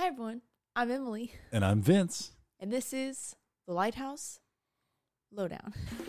Hi, everyone. I'm Emily, And I'm Vince. and this is The Lighthouse Lowdown.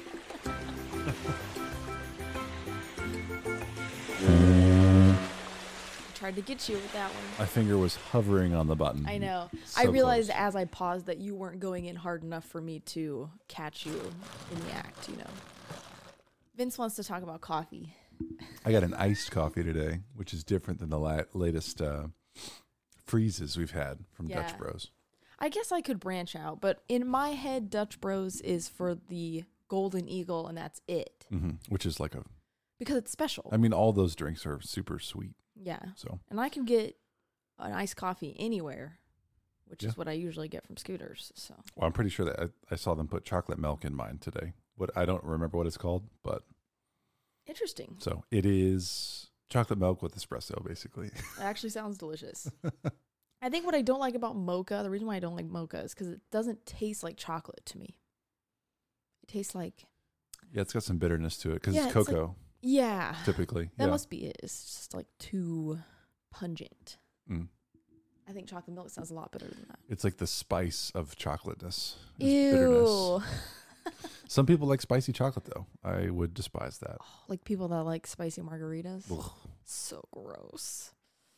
Tried to get you with that one. My finger was hovering on the button. I know. So I realized close. as I paused that you weren't going in hard enough for me to catch you in the act, you know. Vince wants to talk about coffee. I got an iced coffee today, which is different than the latest freezes we've had from Yeah. Dutch Bros. I guess I could branch out, but in my head, Dutch Bros is for the Golden Eagle, and that's it. Which is like Because it's special. I mean, all those drinks are super sweet. Yeah. So And I can get an iced coffee anywhere, which Yeah. is what I usually get from Scooters. So well, I'm pretty sure that I saw them put chocolate milk in mine today. What I don't remember what it's called, but interesting. so it is chocolate milk with espresso, basically. It actually sounds delicious. I think what I don't like about mocha, the reason why I don't like mocha is because it doesn't taste like chocolate to me. It tastes like, Yeah, it's got some bitterness to it because Yeah, it's it's like- cocoa yeah, typically. that Yeah. must be it. It's just like too pungent. Mm. I think chocolate milk sounds a lot better than that. It's like the spice of chocolateness. is bitterness. Ew. Some people like spicy chocolate, though. I would despise that. Like people that like spicy margaritas. Ugh. So gross.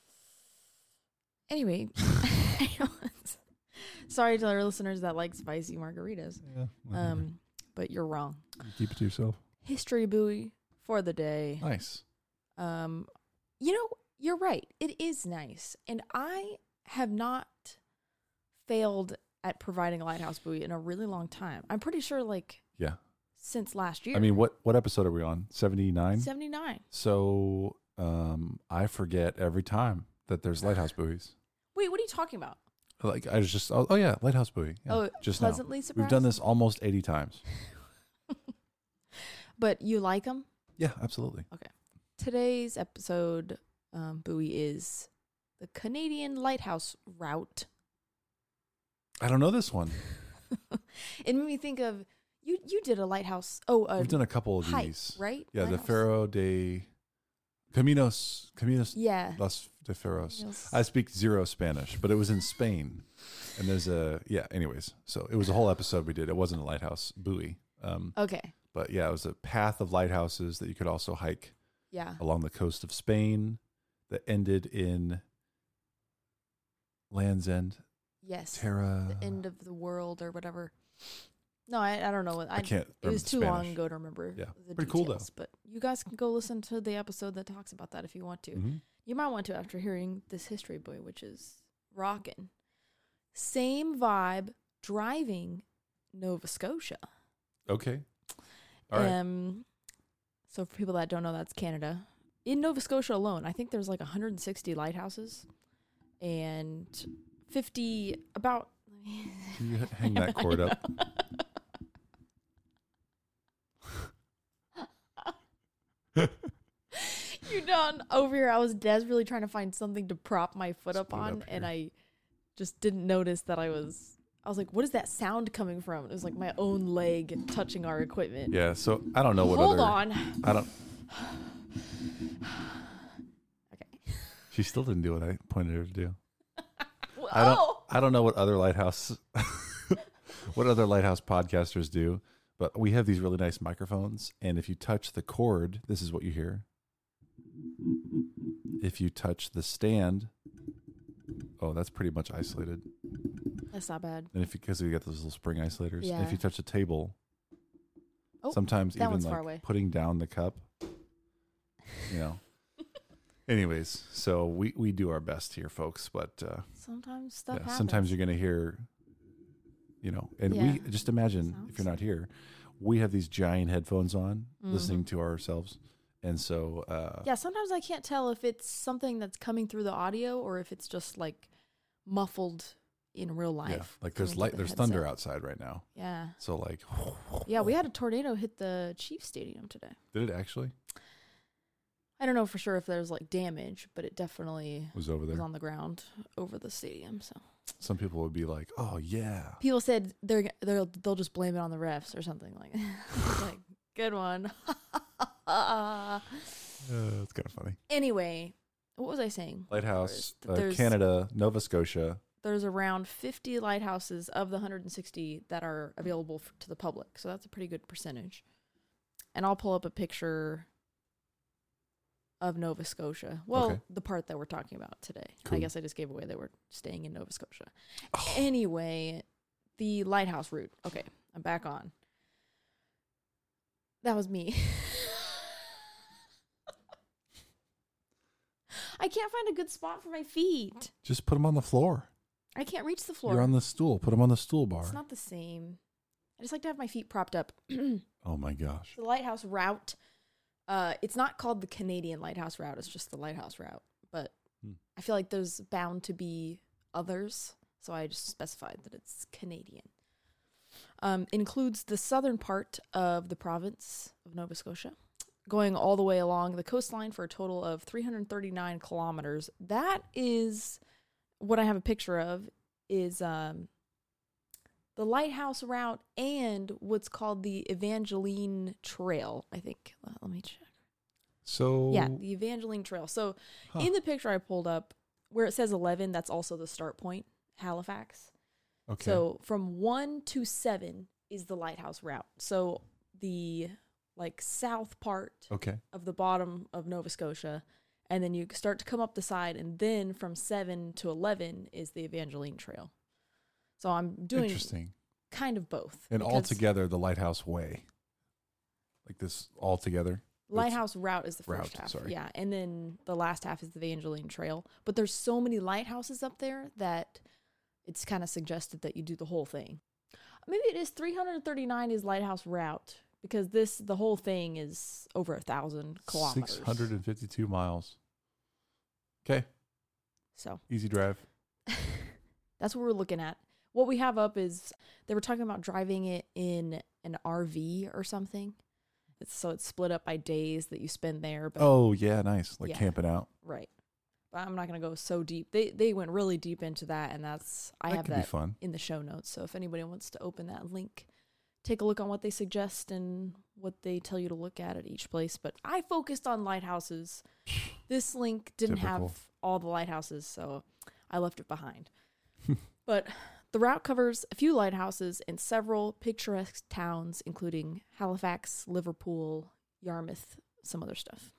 Anyway, sorry to our listeners that like spicy margaritas. Yeah, But you're wrong. keep it to yourself. History buoy for the day. Nice. You know, you're right. It is nice. And I have not failed at providing a lighthouse buoy in a really long time. I'm pretty sure Yeah. since last year. I mean, what episode are we on? 79? 79. So I forget every time that there's lighthouse buoys. Wait, what are you talking about? Like I was just, oh yeah, lighthouse buoy. Yeah, Oh, just now. pleasantly surprised? We've done this almost 80 times. But you like them? Yeah, absolutely. Today's episode buoy is the Canadian Lighthouse Route. I don't know this one. It made me think of you did a lighthouse. Oh, We've done a couple of hike, these. right? Yeah, the Lighthouse. Faro de Caminos Yeah. Los de Ferros. Yes. I speak zero Spanish, but it was in Spain. And there's anyways. So it was a whole episode we did. It wasn't a lighthouse buoy. Okay. But yeah, it was a path of lighthouses that you could also hike Yeah. along the coast of Spain that ended in Land's End, Yes. Terra. The end of the world or whatever. No, I don't know what I can't It remember was the too long Spanish. ago to remember. Yeah. The Pretty cool, though. details, But you guys can go listen to the episode that talks about that if you want to. Mhm. You might want to after hearing this history buoy, which is rockin'. Same vibe driving Nova Scotia. Okay. All right. So for people that don't know, that's Canada. In Nova Scotia alone, I think there's like 160 lighthouses and 50 about. Can you hang that cord up? You done over here? I was desperately trying to find something to prop my foot Let's up put it on, up and here. I just didn't notice that I was like, "What is that sound coming from?" It was like my own leg touching our equipment. Yeah. So I don't know what Hold other. on. I don't. Okay. She still didn't do what I pointed her to do. Well, I don't know what other lighthouse podcasters do, but we have these really nice microphones, and if you touch the cord, this is what you hear. If you touch the stand, oh, that's pretty much isolated. that's not bad. And because we got those little spring isolators, and Yeah. if you touch the table, Oh, sometimes that even one's like far away. putting down the cup, you know. Anyways, so we do our best here, folks, but Sometimes stuff yeah, happens. sometimes you're going to hear, you know, and Yeah. we just imagine if you're not here, we have these giant headphones on listening to ourselves. And so, Yeah, sometimes I can't tell if it's something that's coming through the audio or if it's just like muffled in real life. yeah, like there's coming through the thunder headset. outside right now. Yeah. So like, Yeah, we had a tornado hit the Chiefs Stadium today. did it actually? I don't know for sure if there's like damage, but it definitely Was over was there. on the ground over the stadium. So Some people would be like, "Oh yeah." people said they'll just blame it on the refs or something like. Like, good one. It's kind of funny. Anyway, what was I saying? Lighthouse, There's- Canada, Nova Scotia. there's around 50 lighthouses of the 160 that are available to the public. So that's a pretty good percentage. And I'll pull up a picture of Nova Scotia. Well, Okay. the part that we're talking about today. Cool. I guess I just gave away that we're staying in Nova Scotia. Anyway, the lighthouse route. Okay, I'm back on. That was me. I can't find a good spot for my feet. Just put them on the floor. I can't reach the floor. You're on the stool. Put them on the stool bar. It's not the same. I just like to have my feet propped up. Oh my gosh. The lighthouse route, it's not called the Canadian Lighthouse Route. It's just the lighthouse route. But I feel like there's bound to be others, so I just specified that it's Canadian. Includes the southern part of the province of Nova Scotia, going all the way along the coastline for a total of 339 kilometers. That is what I have a picture of is the lighthouse route and what's called the Evangeline Trail, I think. Let me check. So Yeah, the Evangeline Trail. So in the picture I pulled up, where it says 11, that's also the start point, Halifax. Okay. So from 1 to 7 is the lighthouse route. So the south part of the bottom of Nova Scotia, and then you start to come up the side, and then from 7 to 11 is the Evangeline Trail. So I'm doing Interesting. kind of both. And all together, the Lighthouse Way. Like this all together. Lighthouse route is the first route, half. sorry. Yeah. And then the last half is the Evangeline Trail. But there's so many lighthouses up there that it's kind of suggested that you do the whole thing. Maybe it is 339 is lighthouse route because the whole thing is over 1,000 kilometers. 652 miles. Okay. So Easy drive. that's what we're looking at. What we have up is they were talking about driving it in an RV or something. So it's split up by days that you spend there. But Oh, yeah, nice. Like Yeah. camping out. Right. But I'm not going to go so deep. They went really deep into that, and I have could be that fun. in the show notes. So if anybody wants to open that link, take a look on what they suggest and what they tell you to look at each place. But I focused on lighthouses. This link didn't Typical. have all the lighthouses, so I left it behind. But the route covers a few lighthouses and several picturesque towns, including Halifax, Liverpool, Yarmouth, some other stuff.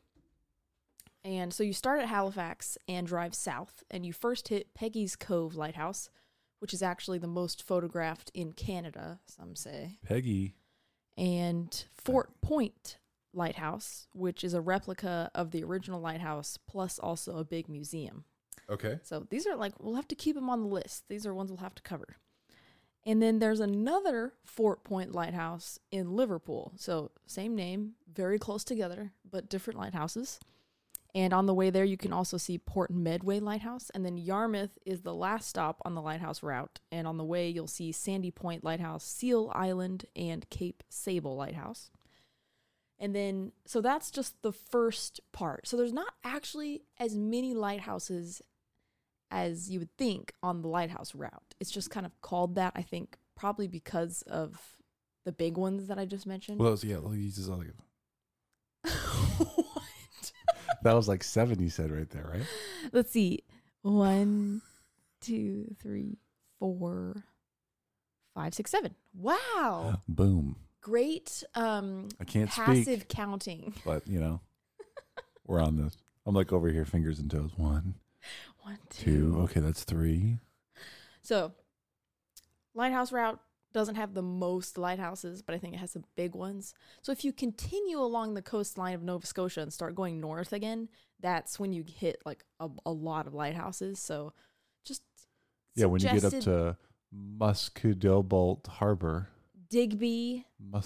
And so you start at Halifax and drive south, and you first hit Peggy's Cove Lighthouse, which is actually the most photographed in Canada, some say. Peggy. And Fort Point Lighthouse, which is a replica of the original lighthouse, plus also a big museum. Okay. So these are we'll have to keep them on the list. These are ones we'll have to cover. And then there's another Fort Point Lighthouse in Liverpool. So same name, very close together, but different lighthouses. And on the way there, you can also see Port Medway Lighthouse. And then Yarmouth is the last stop on the lighthouse route. And on the way, you'll see Sandy Point Lighthouse, Seal Island, and Cape Sable Lighthouse. And then, so that's just the first part. So there's not actually as many lighthouses as you would think on the lighthouse route. It's just kind of called that, I think, probably because of the big ones that I just mentioned. Well, he uses all the... What? That was like 7 you said right there, right? Let's see. 1, 2, 3, 4, 5, 6, 7. Wow. Boom. Great I can't passive speak, counting. but, we're on this. I'm like over here, fingers and toes. 1, 1, 2. Okay, that's 3. So, lighthouse route doesn't have the most lighthouses, but I think it has some big ones. So if you continue along the coastline of Nova Scotia and start going north again, that's when you hit like a lot of lighthouses. So just When you get up suggested to Muscodobalt Harbor. Digby,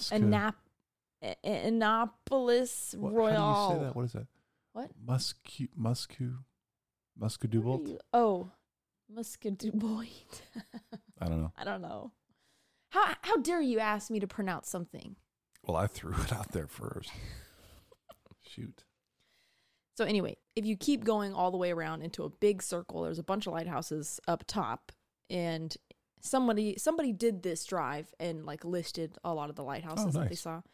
Annapolis, What, Royal. How do you say that? What is that? What? Muscodobalt? Oh, Muscodobalt. I don't know. I don't know. How dare you ask me to pronounce something? Well, I threw it out there first. Shoot. So anyway, if you keep going all the way around into a big circle, there's a bunch of lighthouses up top, and somebody did this drive and like listed a lot of the lighthouses that they saw.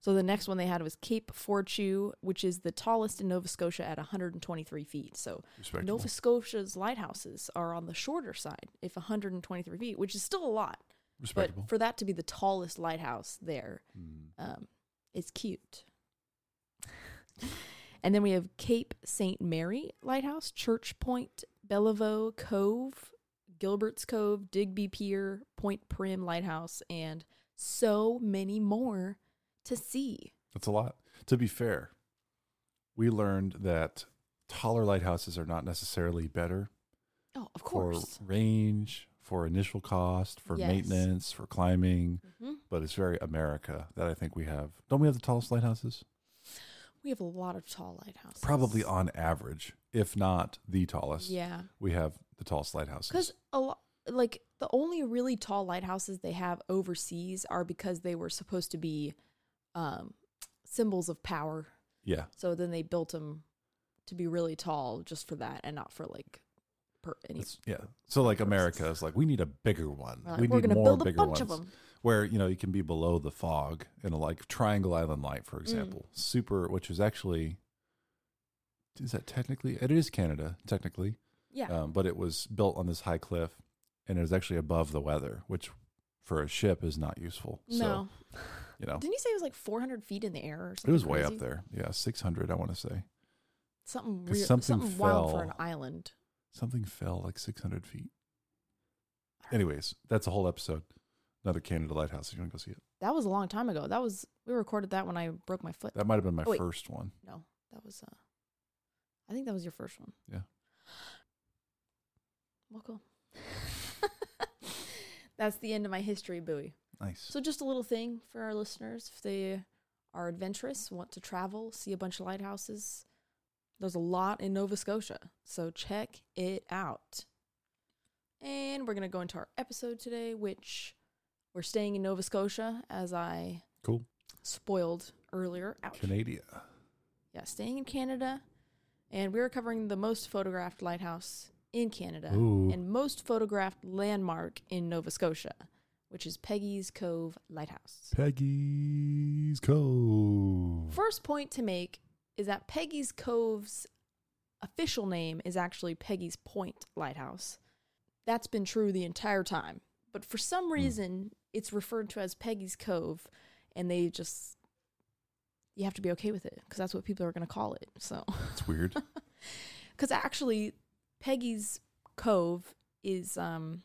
So the next one they had was Cape Fortune, which is the tallest in Nova Scotia at 123 feet. So Respectable. Nova Scotia's lighthouses are on the shorter side, if 123 feet, which is still a lot. Respectable. But for that to be the tallest lighthouse there, it's cute. And then we have Cape St. Mary Lighthouse, Church Point, Bellevue Cove, Gilbert's Cove, Digby Pier, Point Prim Lighthouse, and so many more to see. That's a lot. To be fair, we learned that taller lighthouses are not necessarily better Oh, of for course. range, for initial cost, for Yes. maintenance, for climbing. Mhm. But it's very America that I think we have. Don't we have the tallest lighthouses? We have a lot of tall lighthouses. Probably on average, if not the tallest. Yeah. We have the tallest lighthouses. Because like the only really tall lighthouses they have overseas are because they were supposed to be symbols of power. Yeah. So then they built them to be really tall just for that and not for like any. Yeah. So like America is like, we need a bigger one. Like, we we're need gonna more build a bigger bunch ones. of them. Where, you can be below the fog in a like Triangle Island Light, Mm. for example. Super, which is actually, is that technically? It is Canada, technically. Yeah. But it was built on this high cliff and it was actually above the weather, which for a ship is not useful. No. So, Didn't you say it was like 400 feet in the air or something? it was way crazy? up there. Yeah, 600, I want to say. Something 'Cause real, something something wild for fell. an island. Something fell like 600 feet. Anyways, that's a whole episode. Another Canada lighthouse. If you want to go see it. That was a long time ago. We recorded that when I broke my foot. That might have been my Oh, wait. first one. No, that was I think that was your first one. Yeah. Well, cool. That's the end of my history buoy. Nice. So just a little thing for our listeners. If they are adventurous, want to travel, see a bunch of lighthouses, there's a lot in Nova Scotia. So check it out. And we're going to go into our episode today, which we're staying in Nova Scotia, as I Cool. spoiled earlier. Ouch. Canada. Yeah, staying in Canada. And we're covering the most photographed lighthouse in Canada Ooh. and most photographed landmark in Nova Scotia, which is Peggy's Cove Lighthouse. Peggy's Cove. First point to make is that Peggy's Cove's official name is actually Peggy's Point Lighthouse. That's been true the entire time. But for some reason, it's referred to as Peggy's Cove, and you have to be okay with it because that's what people are going to call it. So It's weird. because actually Peggy's Cove is let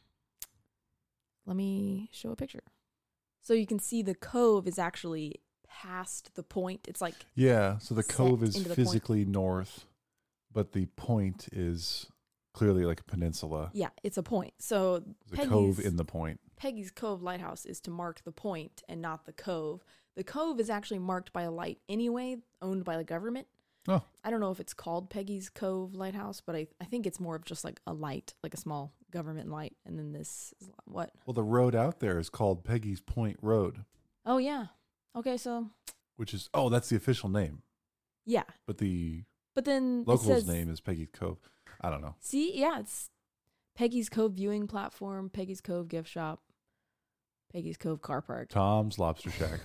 me show a picture. So you can see the cove is actually past the point. It's like Yeah. So the Set cove is into the point. physically north, but the point is clearly like a peninsula. yeah, it's a point. So There's a cove in the point. Peggy's Cove Lighthouse is to mark the point and not the cove. The cove is actually marked by a light anyway, owned by the government. Oh. I don't know if it's called Peggy's Cove Lighthouse, but I think it's more of just like a light, like a small government light. And then this is what? Well, the road out there is called Peggy's Point Road, Oh, yeah. Okay, so which is, that's the official name. yeah. But the But then local's it says, name is Peggy's Cove. I don't know. see, yeah, it's Peggy's Cove Viewing Platform, Peggy's Cove Gift Shop, Peggy's Cove Car Park. Tom's Lobster Shack.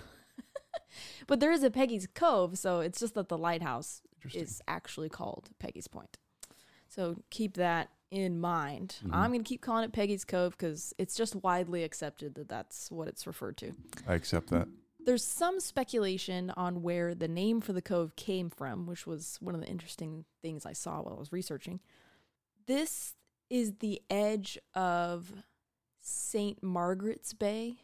But there is a Peggy's Cove, so it's just that the lighthouse Interesting. is actually called Peggy's Point. So keep that in mind. Mhm. I'm going to keep calling it Peggy's Cove because it's just widely accepted that that's what it's referred to. I accept that. There's some speculation on where the name for the cove came from, which was one of the interesting things I saw while I was researching. This is the edge of St. Margaret's Bay.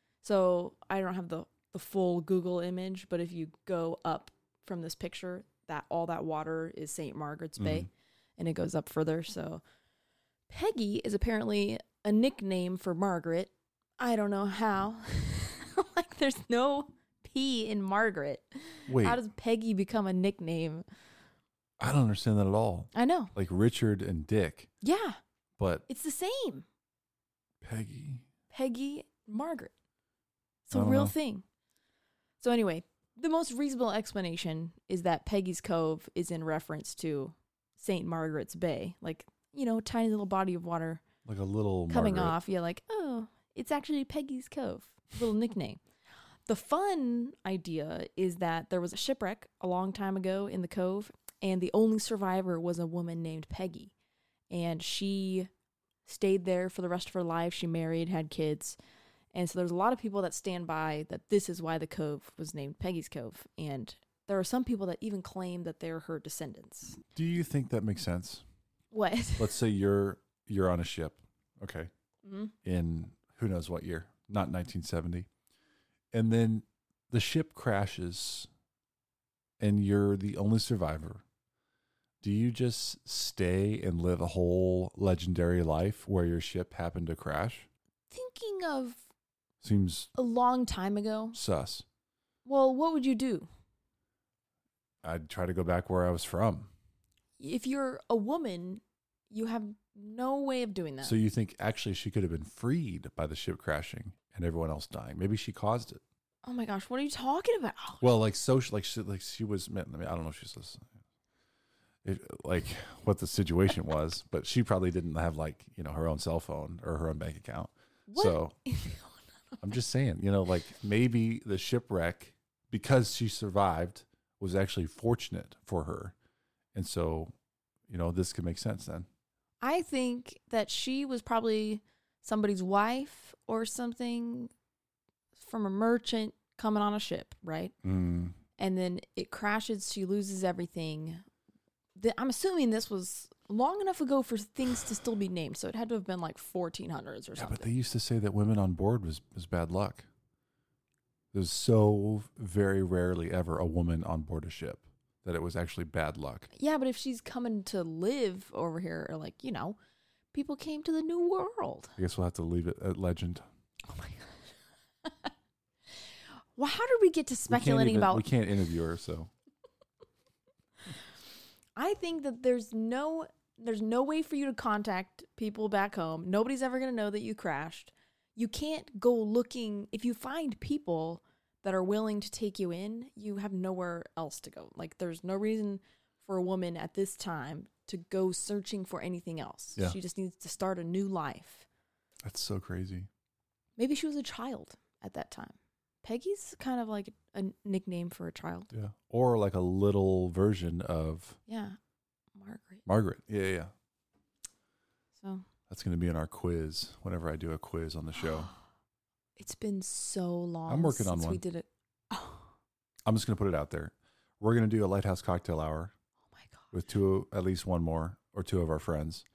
So I don't have the full Google image, but if you go up from this picture, that all that water is St. Margaret's Bay, and it goes up further. So Peggy is apparently a nickname for Margaret. I don't know how. Like, there's no P in Margaret. Wait, How does Peggy become a nickname? I don't understand that at all. I know. Like Richard and Dick, Yeah, but it's the same. Peggy. Peggy, Margaret. It's I a don't real know. thing. So anyway, the most reasonable explanation is that Peggy's Cove is in reference to St. Margaret's Bay. Like, tiny little body of water Like a little coming Margaret. off. You're like, oh, it's actually Peggy's Cove. Little nickname. The fun idea is that there was a shipwreck a long time ago in the cove, and the only survivor was a woman named Peggy. And she stayed there for the rest of her life. She married, had kids. And so there's a lot of people that stand by that this is why the cove was named Peggy's Cove. And there are some people that even claim that they're her descendants. Do you think that makes sense? What? Let's say you're on a ship, okay, Mm-hmm. in who knows what year, not 1970. And then the ship crashes and you're the only survivor. Do you just stay and live a whole legendary life where your ship happened to crash? Thinking of Seems a long time ago. sus. Well, what would you do? I'd try to go back where I was from. If you're a woman, you have no way of doing that. So you think actually she could have been freed by the ship crashing and everyone else dying? Maybe she caused it. Oh my gosh, what are you talking about? Well, like social, like she was. I mean, I don't know if she's like what the situation was, but she probably didn't have like her own cell phone or her own bank account. What? So I'm just saying, like maybe the shipwreck, because she survived, was actually fortunate for her, and so this could make sense then. I think that she was probably somebody's wife or something from a merchant coming on a ship, right? Mm. And then it crashes. She loses everything. I'm assuming this was long enough ago for things to still be named, so it had to have been like 1400s or something. Yeah, but they used to say that women on board was bad luck. There's so very rarely ever a woman on board a ship that it was actually bad luck. Yeah, but if she's coming to live over here, or like, people came to the New World. I guess we'll have to leave it at legend. Oh my God. Well, how did we get to speculating about... We can't interview her, so... I think that there's no way for you to contact people back home. Nobody's ever going to know that you crashed. You can't go looking. If you find people that are willing to take you in, you have nowhere else to go. Like, there's no reason for a woman at this time to go searching for anything else. Yeah. She just needs to start a new life. That's so crazy. Maybe she was a child at that time. Peggy's kind of like a nickname for a child. Yeah. Or like a little version of... Yeah. Margaret. Margaret. Yeah. So... That's going to be in our quiz whenever I do a quiz on the show. It's been so long. I'm working on since one. We did it. Oh I'm just going to put it out there. We're going to do a Lighthouse Cocktail Hour my God. with at least one more or two of our friends.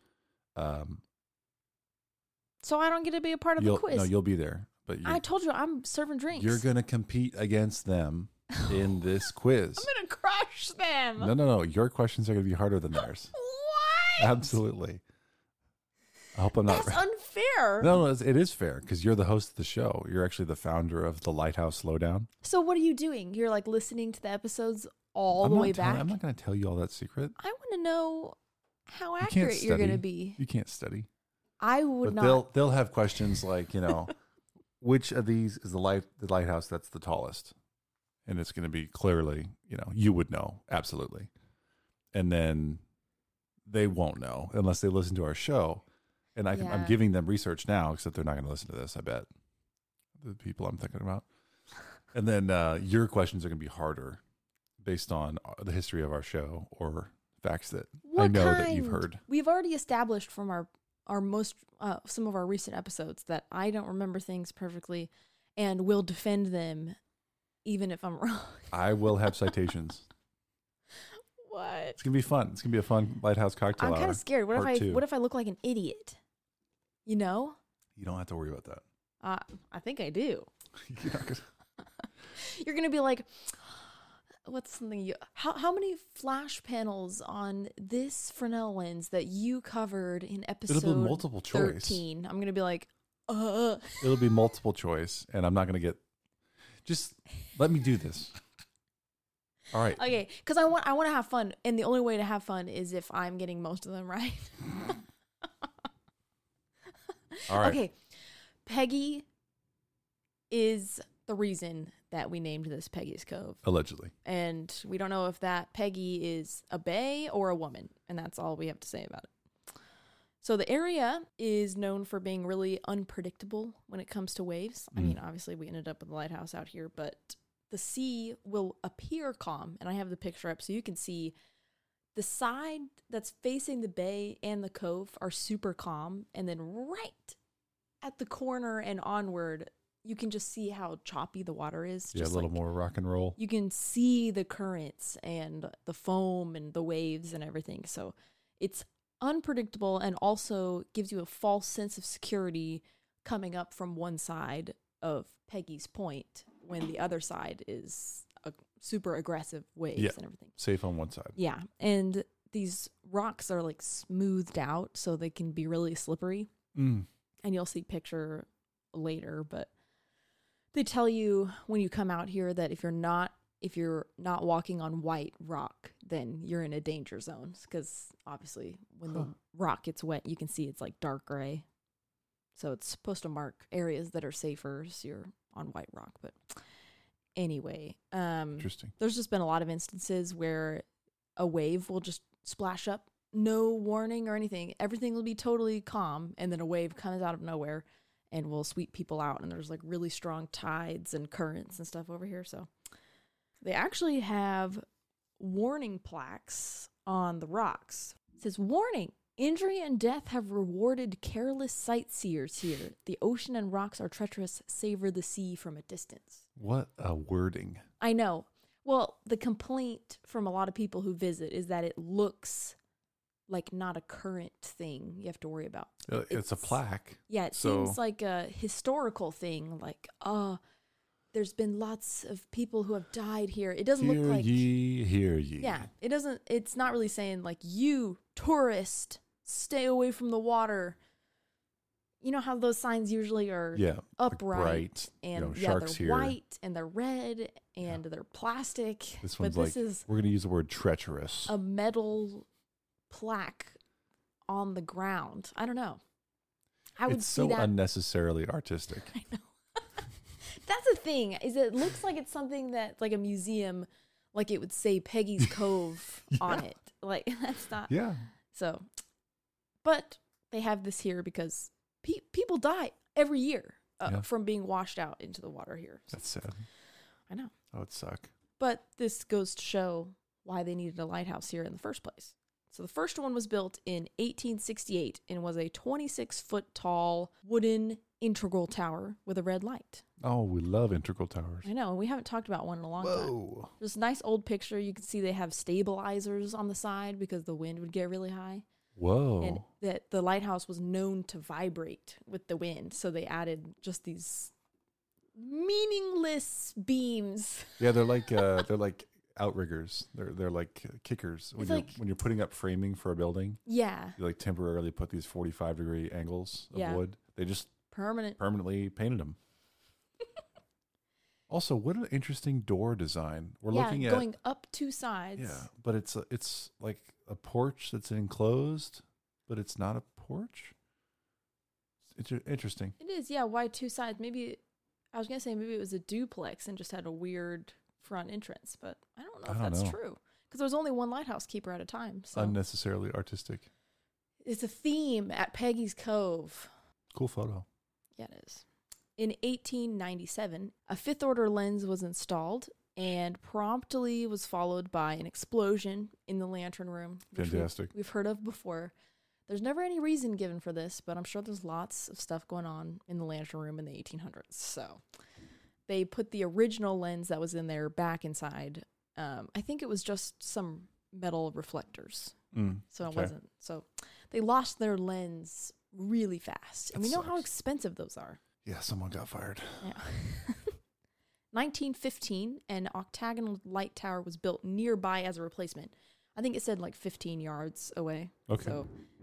So I don't get to be a part of the quiz. No, you'll be there. But I told you I'm serving drinks. You're going to compete against them in this quiz. I'm going to crush them. No. Your questions are going to be harder than theirs. What? Absolutely. I hope I'm not. That's unfair. No, it is fair because you're the host of the show. You're actually the founder of the Lighthouse Lowdown. So what are you doing? You're like listening to the episodes all the way back? I'm not going to tell you all that secret. I want to know how accurate you're going to be. You can't study. I would but not. They'll have questions like, which of these is the lighthouse that's the tallest? And it's going to be clearly, you would know. Absolutely. And then they won't know unless they listen to our show. And I'm giving them research now, except they're not going to listen to this, I bet. The people I'm thinking about. And then your questions are going to be harder based on the history of our show or facts that I know that you've heard. We've already established from our most some of our recent episodes that I don't remember things perfectly and will defend them even if I'm wrong. I will have citations. What? It's going to be fun. It's going to be a fun Lighthouse Cocktail Hour. I'm kind of scared. What if I look like an idiot? You don't have to worry about that. I think I do. You're not gonna... You're going to be like, what's something how many flash panels on this Fresnel lens that you covered in episode It'll be multiple choice. 13? I'm going to be like, It'll be multiple choice, and I'm not going to get... Just let me do this. All right. Okay, because I want to have fun, and the only way to have fun is if I'm getting most of them right. All right. Okay, Peggy is the reason that we named this Peggy's Cove. Allegedly. And we don't know if that Peggy is a bae or a woman, and that's all we have to say about it. So the area is known for being really unpredictable when it comes to waves. I mean, obviously we ended up with the lighthouse out here, but the sea will appear calm. And I have the picture up so you can see the side that's facing the bay and the cove are super calm. And then right at the corner and onward, you can just see how choppy the water is. Yeah, just a little more rock and roll. You can see the currents and the foam and the waves and everything. So it's unpredictable and also gives you a false sense of security coming up from one side of Peggy's Point when the other side is a super aggressive waves and everything. Safe on one side. Yeah. And these rocks are like smoothed out so they can be really slippery. And you'll see picture later, but they tell you when you come out here that if you're not walking on white rock, then you're in a danger zone, because obviously when the rock gets wet, you can see it's like dark gray. So it's supposed to mark areas that are safer so you're on white rock. But anyway, Interesting. there's just been a lot of instances where a wave will just splash up, no warning or anything. Everything will be totally calm, and then a wave comes out of nowhere and will sweep people out. And there's like really strong tides and currents and stuff over here. So they actually have warning plaques on the rocks. It says, "Warning, injury and death have rewarded careless sightseers here. The ocean and rocks are treacherous. Savor the sea from a distance." What a wording. I know. Well, the complaint from a lot of people who visit is that it looks like not a current thing you have to worry about. It's a plaque. Yeah, it seems like a historical thing. Like, there's been lots of people who have died here. It doesn't look like... Hear ye. Yeah, it doesn't... It's not really saying, like, you, tourist, stay away from the water. You know how those signs usually are upright, bright, and sharks they're here. white, and they're red, and they're plastic. This one's but this like, is we're going to use the word treacherous. a metal plaque on the ground. I don't know. It's so unnecessarily artistic. I know. That's the thing, is it looks like it's something that, like a museum, like it would say Peggy's Cove on it. Like, that's not. Yeah. So, but they have this here because people die every year from being washed out into the water here. So, that's sad. I know. That would suck. But this goes to show why they needed a lighthouse here in the first place. So the first one was built in 1868 and was a 26-foot tall wooden integral tower with a red light. Oh, we love integral towers. I know, and we haven't talked about one in a long time. There's a nice old picture. You can see they have stabilizers on the side because the wind would get really high. Whoa. And that the lighthouse was known to vibrate with the wind, so they added just these meaningless beams. Yeah, they're like outriggers. They're like kickers. When you're putting up framing for a building. Yeah. You like temporarily put these 45-degree angles of wood. They just permanently painted them. Also, what an interesting door design. We're looking at going up two sides. Yeah, but it's like a porch that's enclosed, but it's not a porch. It's interesting. It is, yeah. Why two sides? Maybe I was gonna say maybe it was a duplex and just had a weird front entrance, but I don't know if that's true because there's only one lighthouse keeper at a time. So unnecessarily artistic. It's a theme at Peggy's Cove. Cool photo. Yeah, it is. In 1897, a fifth order lens was installed and promptly was followed by an explosion in the lantern room. Fantastic. We've heard of before. There's never any reason given for this, but I'm sure there's lots of stuff going on in the lantern room in the 1800s. So they put the original lens that was in there back inside. I think it was just some metal reflectors. So it wasn't. So they lost their lens really fast. And we know how expensive those are. Yeah, someone got fired. Yeah. 1915, an octagonal light tower was built nearby as a replacement. I think it said like 15 yards away. Okay. So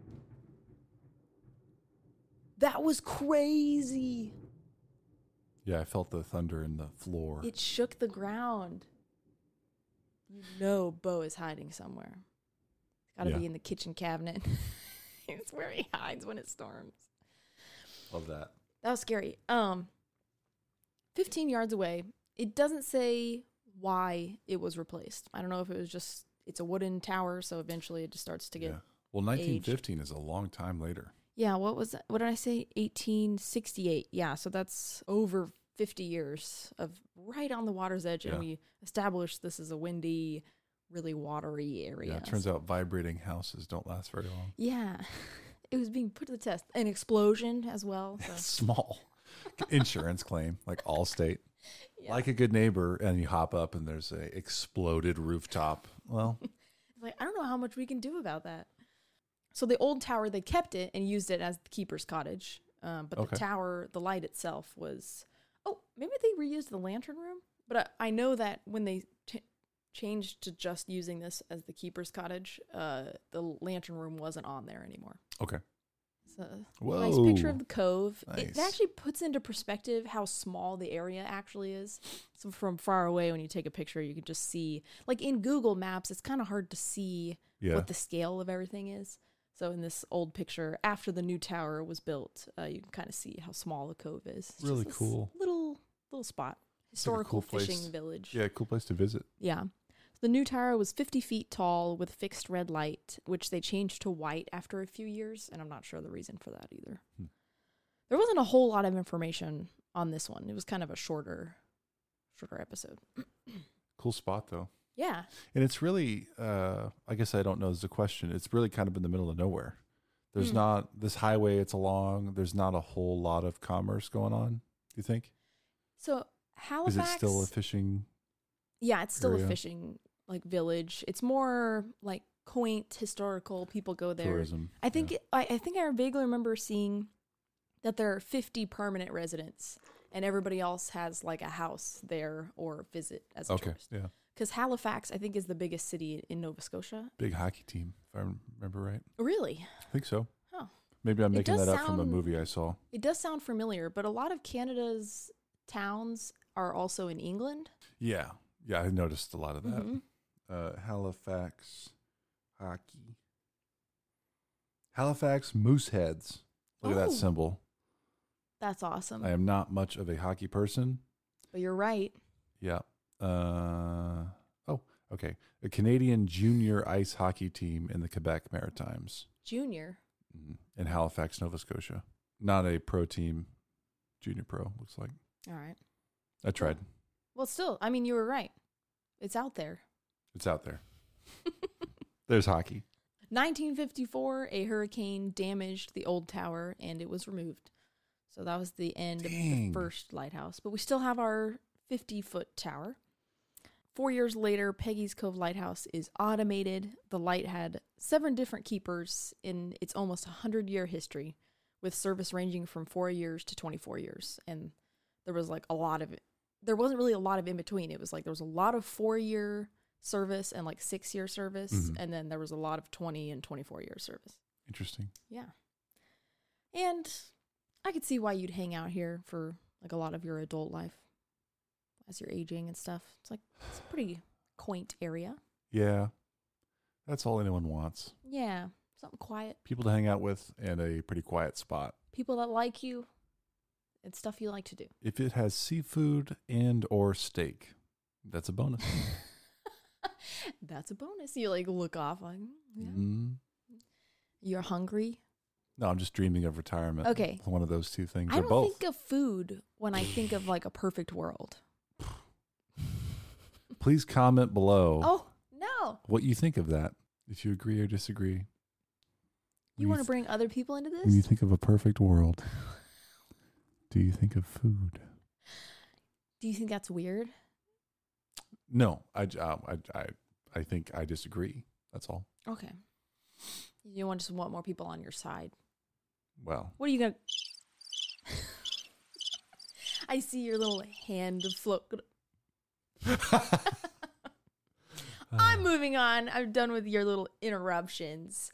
that was crazy. Yeah, I felt the thunder in the floor. It shook the ground. You know Bo is hiding somewhere. Got to be in the kitchen cabinet. It's where he hides when it storms. Love that. That was scary. 15 yards away. It doesn't say why it was replaced. I don't know if it was just, it's a wooden tower, so eventually it just starts to get Well, 1915 is a long time later. Yeah, what was that? What did I say? 1868. Yeah, so that's over 50 years of right on the water's edge, and we established this is a windy, really watery area. Yeah, it turns out vibrating houses don't last very long. Yeah, it was being put to the test. An explosion as well. So. Small insurance claim, like Allstate. Yeah. Like a good neighbor, and you hop up and there's a exploded rooftop. Well, like, I don't know how much we can do about that. So the old tower, they kept it and used it as the keeper's cottage. But the tower, the light itself was, maybe they reused the lantern room. But I know that when they changed to just using this as the keeper's cottage, the lantern room wasn't on there anymore. Okay. So Whoa. Nice picture of the cove. Nice. It actually puts into perspective how small the area actually is. So from far away, when you take a picture, you can just see, like in Google Maps, it's kind of hard to see what the scale of everything is. So in this old picture, after the new tower was built, you can kind of see how small the cove is. It's really just cool. Little spot. Historical like a cool fishing village. Yeah, cool place to visit. Yeah. The new tower was 50 feet tall with fixed red light, which they changed to white after a few years, and I'm not sure the reason for that either. There wasn't a whole lot of information on this one. It was kind of a shorter episode. Cool spot, though. Yeah. And it's really, I guess I don't know is the question. It's really kind of in the middle of nowhere. There's not this highway it's along. There's not a whole lot of commerce going on, do you think? So Halifax... Is it still a fishing Yeah, it's still area? A fishing village. It's more like quaint, historical. People go there. Tourism. I think I vaguely remember seeing that there are 50 permanent residents, and everybody else has like a house there or visit as a tourist. Yeah. Because Halifax, I think, is the biggest city in Nova Scotia. Big hockey team, if I remember right. Really? I think so. Oh. Maybe I'm making that up from a movie I saw. It does sound familiar, but a lot of Canada's towns are also in England. Yeah. Yeah, I noticed a lot of that. Mm-hmm. Halifax hockey. Halifax Mooseheads. Look at that symbol. That's awesome. I am not much of a hockey person. But you're right. Yeah. Okay. A Canadian junior ice hockey team in the Quebec Maritimes. Junior? In Halifax, Nova Scotia. Not a pro team. Junior pro, looks like. All right. I tried. Well, still, I mean, you were right. It's out there. It's out there. There's hockey. 1954, a hurricane damaged the old tower and it was removed. So that was the end of the first lighthouse. But we still have our 50-foot tower. 4 years later, Peggy's Cove Lighthouse is automated. The light had 7 different keepers in its almost 100-year history, with service ranging from 4 years to 24 years. And there was like a lot of it. There wasn't really a lot of in between. It was like there was a lot of 4-year service and like 6-year service. And then there was a lot of 20 and 24-year service. Interesting. Yeah. And I could see why you'd hang out here for like a lot of your adult life as you're aging and stuff. It's a pretty quaint area. Yeah. That's all anyone wants. Yeah. Something quiet. People to hang out with and a pretty quiet spot. People that like you and stuff you like to do. If it has seafood and or steak, that's a bonus. That's a bonus. You like look off like, You're hungry? No, I'm just dreaming of retirement. Okay. One of those two things. I or don't both. think of food when I think of like a perfect world. Please comment below. Oh, no. What you think of that, if you agree or disagree. You want to bring other people into this? When you think of a perfect world, do you think of food? Do you think that's weird? No, I think I disagree. That's all. Okay. You just want more people on your side. Well. What are you going to... I see your little hand float. I'm moving on. I'm done with your little interruptions.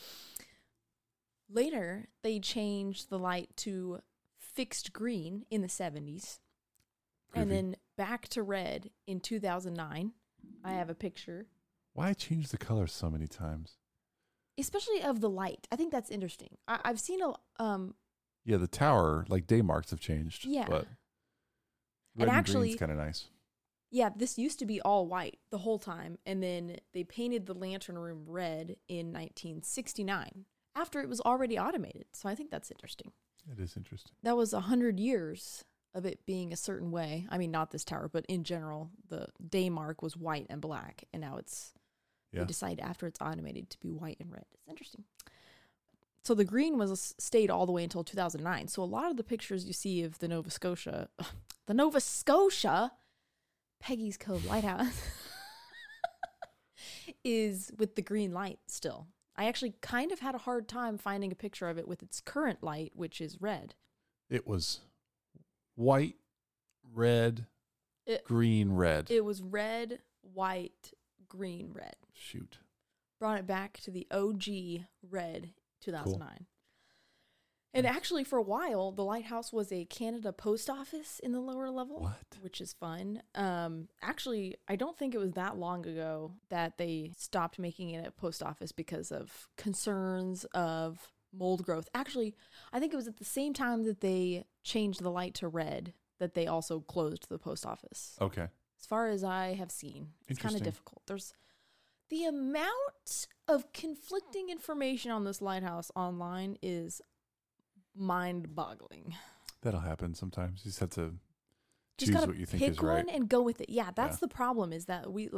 Later, they changed the light to fixed green in the 70s. And then back to red in 2009. I have a picture. Why change the color so many times? Especially of the light. I think that's interesting. I've seen a... Yeah, the tower, like day marks have changed. Yeah. But red and actually, green's kind of nice. Yeah, this used to be all white the whole time, and then they painted the lantern room red in 1969 after it was already automated. So I think that's interesting. It is interesting. That was 100 years of it being a certain way. I mean, not this tower, but in general, the day mark was white and black, and now they decide after it's automated to be white and red. It's interesting. So the green stayed all the way until 2009. So a lot of the pictures you see of the Nova Scotia Peggy's Cove Lighthouse is with the green light still. I actually kind of had a hard time finding a picture of it with its current light, which is red. It was white, red, green, red. It was red, white, green, red. Shoot. Brought it back to the OG red 2009. Cool. And actually, for a while, the lighthouse was a Canada post office in the lower level. What? Which is fun. Actually, I don't think it was that long ago that they stopped making it a post office because of concerns of mold growth. Actually, I think it was at the same time that they changed the light to red that they also closed the post office. Okay. As far as I have seen, it's kind of difficult. There's the amount of conflicting information on this lighthouse online is mind-boggling. That'll happen sometimes. You just have to just choose what you think is right. Pick one and go with it. Yeah, that's the problem, is that we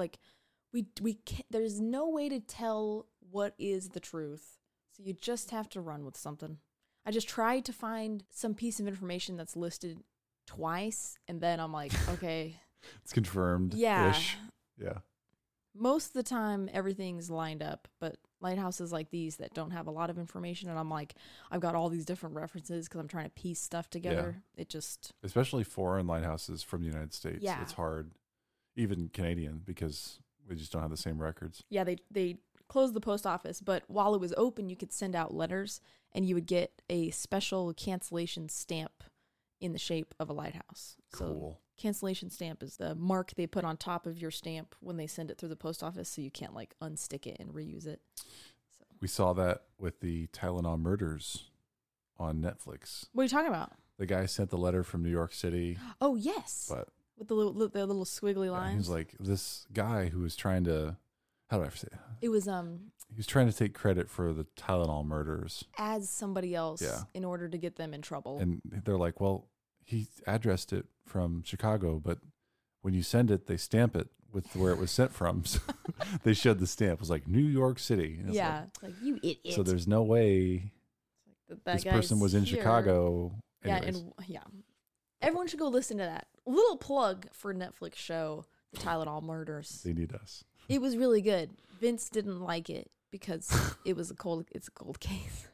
can't, there's no way to tell what is the truth. So you just have to run with something. I just tried to find some piece of information that's listed twice, and then I'm like, okay. It's confirmed. Yeah. Yeah. Most of the time, everything's lined up, but lighthouses like these that don't have a lot of information, and I'm like, I've got all these different references because I'm trying to piece stuff together. Yeah. It just... Especially foreign lighthouses from the United States. Yeah. It's hard. Even Canadian, because we just don't have the same records. Yeah, they closed the post office, but while it was open, you could send out letters, and you would get a special cancellation stamp in the shape of a lighthouse. Cool. So cancellation stamp is the mark they put on top of your stamp when they send it through the post office, so you can't like unstick it and reuse it. So. We saw that with the Tylenol murders on Netflix. What are you talking about? The guy sent the letter from New York City. Oh, yes. But with the little squiggly lines. He was like, this guy who was trying to, how do I say it? It was he was trying to take credit for the Tylenol murders as somebody else in order to get them in trouble. And they're like, well, he addressed it from Chicago, but when you send it, they stamp it with where it was sent from. So they showed the stamp. It was like New York City. And it's like, you idiot. So there's no way this person was in Chicago. Anyways. Yeah. Everyone should go listen to that. A little plug for Netflix show, The Tylenol Murders. They need us. It was really good. Vince didn't like it because it's a cold case.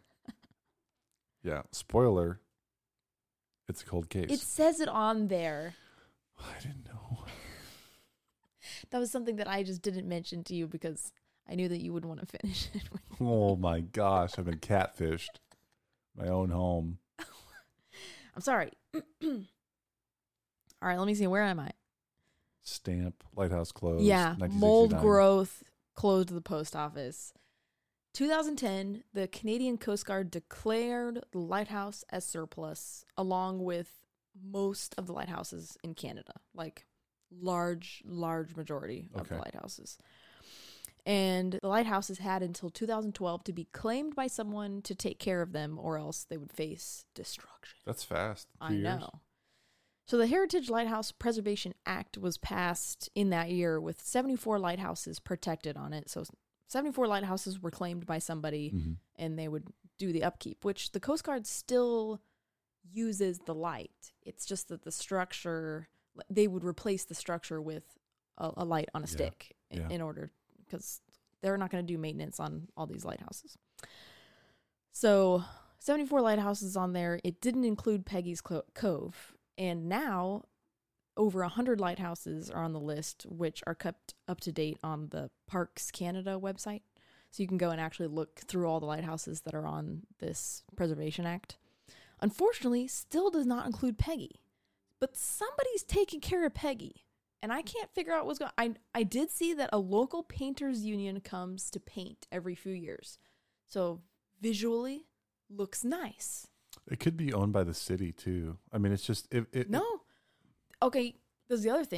Yeah. Spoiler. It's a cold case. It says it on there. I didn't know. That was something that I just didn't mention to you because I knew that you wouldn't want to finish it. Oh my gosh. I've been catfished. My own home. I'm sorry. All right, let me see. Where am I? Stamp. Lighthouse closed. Yeah. Mold growth closed the post office. 2010, the Canadian Coast Guard declared the lighthouse as surplus, along with most of the lighthouses in Canada, like large majority of the lighthouses. And the lighthouses had until 2012 to be claimed by someone to take care of them, or else they would face destruction. That's fast. 2 years. I know. So the Heritage Lighthouse Preservation Act was passed in that year with 74 lighthouses protected on it. So 74 lighthouses were claimed by somebody, and they would do the upkeep, which the Coast Guard still uses the light. It's just that the structure, they would replace the structure with a light on a stick in order, because they're not going to do maintenance on all these lighthouses. So 74 lighthouses on there. It didn't include Peggy's Cove. And now over 100 lighthouses are on the list, which are kept up to date on the Parks Canada website. So you can go and actually look through all the lighthouses that are on this Preservation Act. Unfortunately, still does not include Peggy. But somebody's taking care of Peggy. And I can't figure out what's going on. I did see that a local painters union comes to paint every few years. So visually, looks nice. It could be owned by the city, too. I mean, it's just... No. Okay, there's the other thing.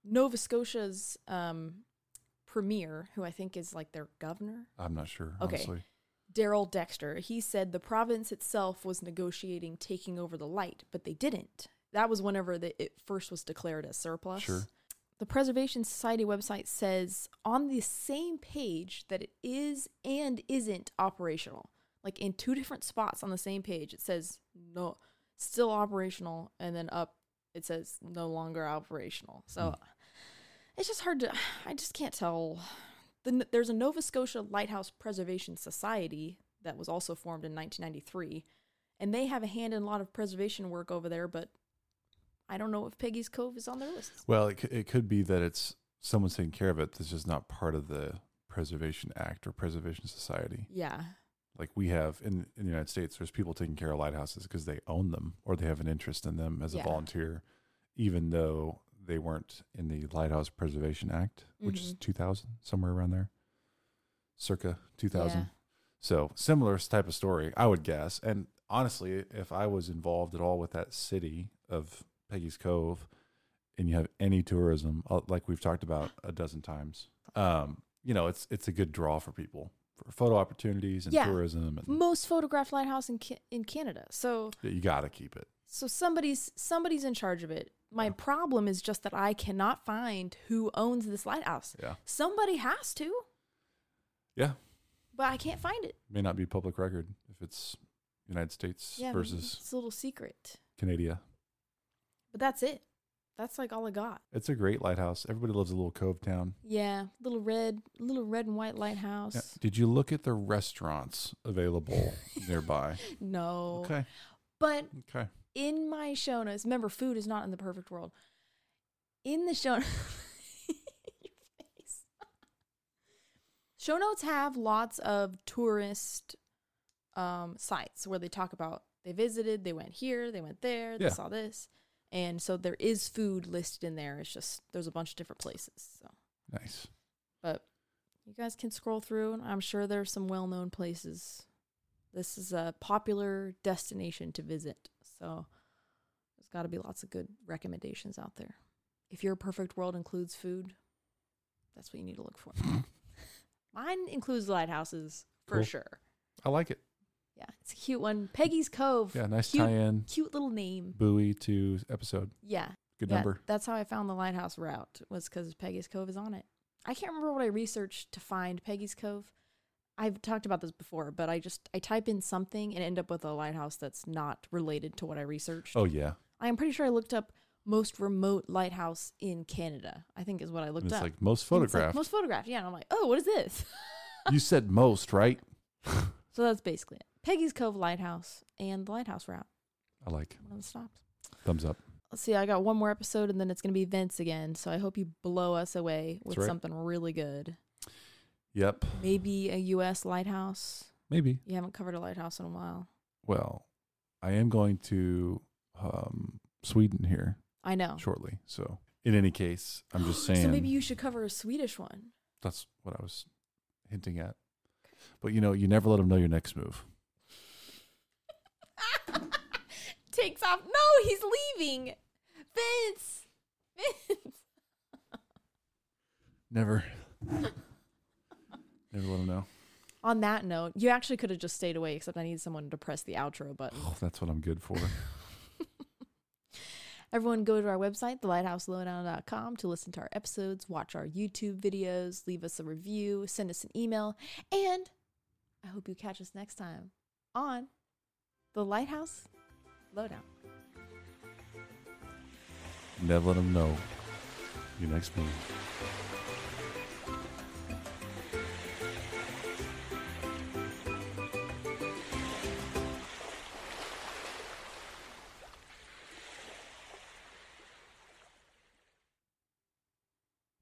Nova Scotia's premier, who I think is like their governor. I'm not sure, Okay. honestly. Daryl Dexter, he said the province itself was negotiating taking over the light, but they didn't. That was whenever it first was declared as surplus. Sure. The Preservation Society website says on the same page that it is and isn't operational. Like in 2 different spots on the same page, it says no, still operational, and then up it says no longer operational. So it's just hard to, I just can't tell. There's a Nova Scotia Lighthouse Preservation Society that was also formed in 1993, and they have a hand in a lot of preservation work over there, but I don't know if Peggy's Cove is on their list. Well, it could be that it's someone's taking care of it that's just not part of the Preservation Act or Preservation Society. Yeah. Like we have in the United States, there's people taking care of lighthouses because they own them or they have an interest in them as a volunteer, even though they weren't in the Lighthouse Preservation Act, which is 2000, somewhere around there, circa 2000. Yeah. So similar type of story, I would guess. And honestly, if I was involved at all with that city of Peggy's Cove and you have any tourism, like we've talked about a dozen times, it's a good draw for people for photo opportunities and tourism. And most photographed lighthouse in Canada. So you got to keep it. So somebody's in charge of it. My problem is just that I cannot find who owns this lighthouse. Yeah. Somebody has to. Yeah. But I can't find it. May not be public record if it's United States versus it's a little secret. Canada. But that's it. That's like all I got. It's a great lighthouse. Everybody loves a little cove town. Yeah, little red and white lighthouse. Yeah. Did you look at the restaurants available nearby? No. Okay. But okay. In my show notes, remember, food is not in the perfect world. In the show show notes have lots of tourist sites where they talk about they visited, they went here, they went there, they saw this. And so there is food listed in there. It's just there's a bunch of different places. So nice. But you guys can scroll through, and I'm sure there's some well-known places. This is a popular destination to visit. So there's got to be lots of good recommendations out there. If your perfect world includes food, that's what you need to look for. Mine includes lighthouses for sure. I like it. Yeah, it's a cute one. Peggy's Cove. Yeah, nice cute, tie-in. Cute little name. Buoy to episode. Yeah. Good number. That's how I found the lighthouse route, was because Peggy's Cove is on it. I can't remember what I researched to find Peggy's Cove. I've talked about this before, but I type in something and end up with a lighthouse that's not related to what I researched. Oh, yeah. I'm pretty sure I looked up most remote lighthouse in Canada, I think is what I looked up. It's like most photographed. Most photographed, yeah. And I'm like, oh, what is this? You said most, right? So that's basically it. Peggy's Cove Lighthouse and the Lighthouse Route. I like. One of the stops. Thumbs up. Let's see, I got one more episode and then it's going to be Vince again. So I hope you blow us away with something really good. Yep. Maybe a U.S. lighthouse. Maybe. You haven't covered a lighthouse in a while. Well, I am going to Sweden here. I know. Shortly. So in any case, I'm just saying. So maybe you should cover a Swedish one. That's what I was hinting at. But, you never let them know your next move. Takes off. No, he's leaving. Vince. Never let them know. On that note, you actually could have just stayed away, except I need someone to press the outro button. Oh, that's what I'm good for. Everyone go to our website, thelighthouselowdown.com, to listen to our episodes, watch our YouTube videos, leave us a review, send us an email, and I hope you catch us next time on The Lighthouse Lowdown. Never let them know your next move.